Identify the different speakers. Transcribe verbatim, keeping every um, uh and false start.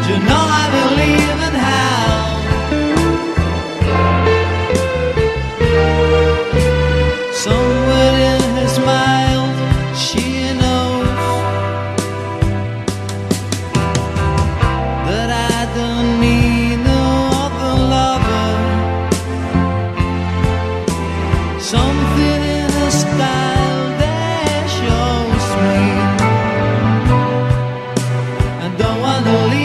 Speaker 1: you know I believe in hell. Somewhere in her smile, she knows that I don't need no other lover. Something in her style that shows me I don't wanna leave.